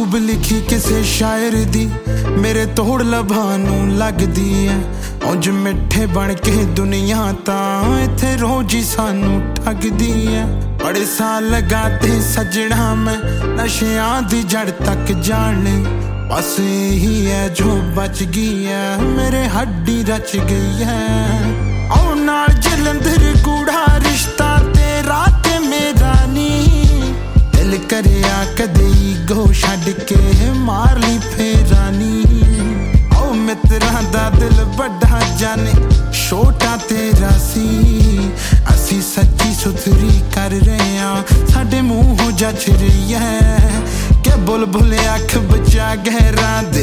खूब लिखी किसे शायर दी मेरे तोड़ लभां नूं लगदी है। उंज मिठे बन के दुनिया तां इत्थे रोज ही सानू ठगदी है। बड़े साल लगाते सजना मैं नशियां दी जड़ तक जान ली, बस यही है जो बच गई है मेरे हड्डी रच गई है। औ नाल जलंधर कूड़ा रिश्ता तेरा ते मेरा नी, दिल करिया कदे गो छड्ड के मार ली फेरा नी। औ मित्रां दा दिल बड़ा जाने छोटा तेरा सी, असी सच्ची सुथरी कर रहे हां साडे मूंह जच रही है। के बुलबुल अख बचा गहरा दे,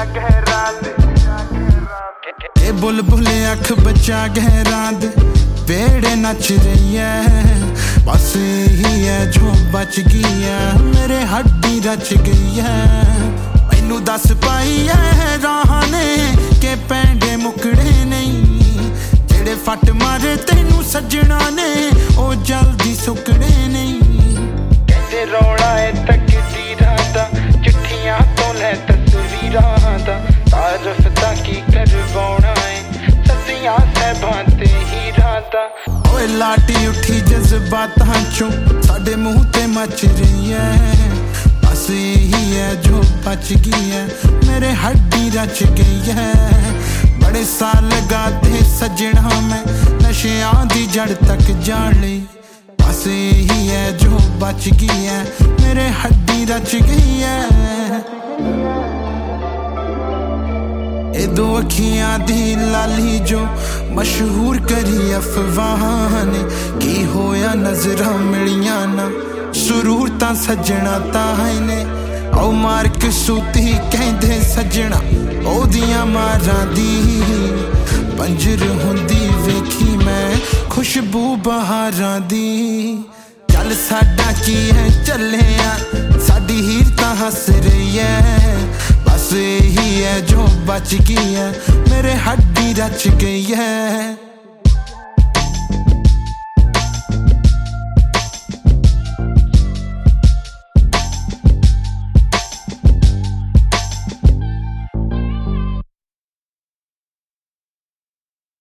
के बुलबुल अख बचा गहरा दे वेड़े नच रही है। बस यही है जो बच गई है मेरे हड्डी रच गई है। मैनू दस पाई है राह ने के पैंडे मुकड़े नहीं, जेड़े फट मारे तेनू सजना ने ओ जल्दी सुकड़े नहीं। कहते रौला है तकदीरां दा, चिट्ठियां तो लै तस्वीरां दा, तारफ दा की करवाउणा है सदियां सहबां ते हीरां दा। ओए लाटी उठी जज्बातां चों साडे मुंह ते मच रही है, बस यही है जो बच गई है मेरे हड्डी रच गई है। बड़े साल लगाते सजना मैं नशियां दी जड़ तक जान ली, बस यही है जो बच गई है मेरे हड्डी रच गई है। ए दो अखियां दी लाली जो मशहूर करी अफवाह ने, की होया नजरां मिलियां ना सुरूर तां सजना तां ने। औ मार कसूती कहंदे सजना ओदियां मारां दी, पंजर हुंदी वेखी मैं खुशबू बहारां दी। चल साडा की है चलिया साडी हीर तां हस रही है, बस यही है जो बच गई है मेरे हड्डी रच गई है।